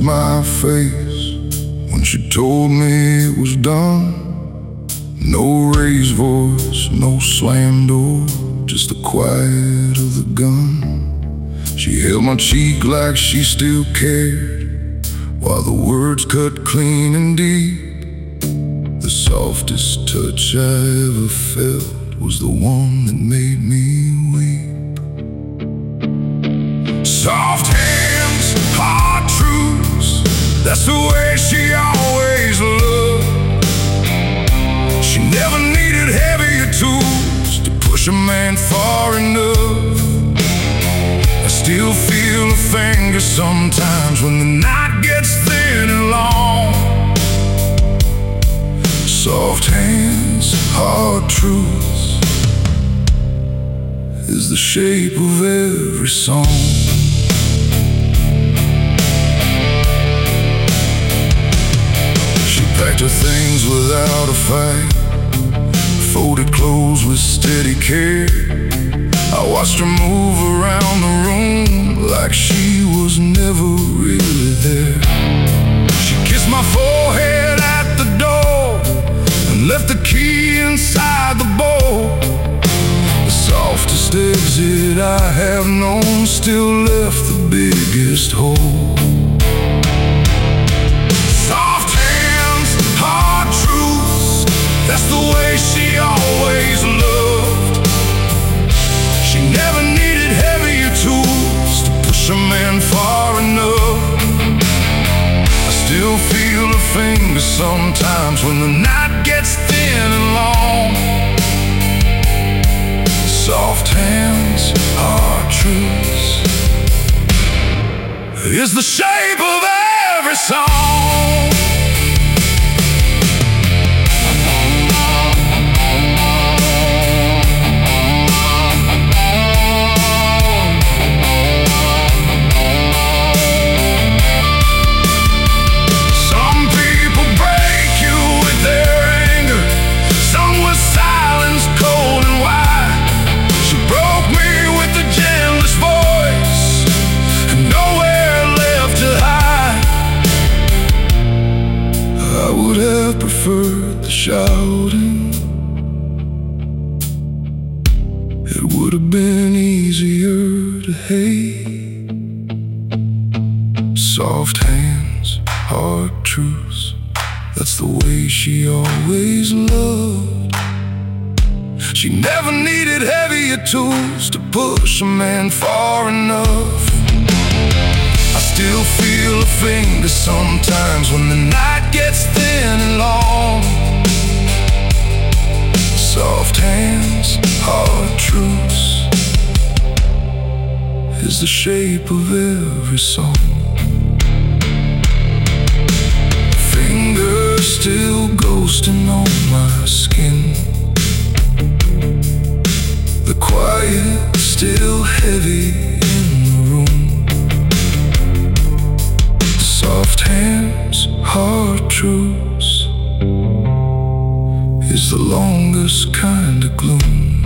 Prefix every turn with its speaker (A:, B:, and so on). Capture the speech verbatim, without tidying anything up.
A: my face when she told me it was done. No raised voice, no slammed door, just the quiet of the gun. She held my cheek like she still cared, while the words cut clean and deep. The softest touch I ever felt was the one that made me weep. Soft hands, hard truths, that's the way she always loved. She never needed heavier tools to push a man far enough. I still feel her fingers sometimes when the night gets thin and long. Soft hands, hard truths is the shape of every song. She packed her things without a fight, folded clothes with steady care. I watched her move around the room like she was never really there. She kissed my forehead at the door and left the key inside the bowl. The softest exit I have known still left the biggest hole. Soft hands, hard truths, that's the way she always loved. She never needed heavier tools to push a man far enough. I still feel her fingers sometimes when the night gets thin and long. Soft hands, hard truths is the shape of every song. Preferred the shouting. It would have been easier to hate. Soft hands, hard truths, that's the way she always loved. She never needed heavier tools to push a man far enough. I still feel her fingers sometimes when the night gets thin and long. Soft hands, hard truths is the shape of every song. Fingers still ghosting on my skin, the quiet still heavy in the room. Soft hands, hard truths is the longest kind of gloom.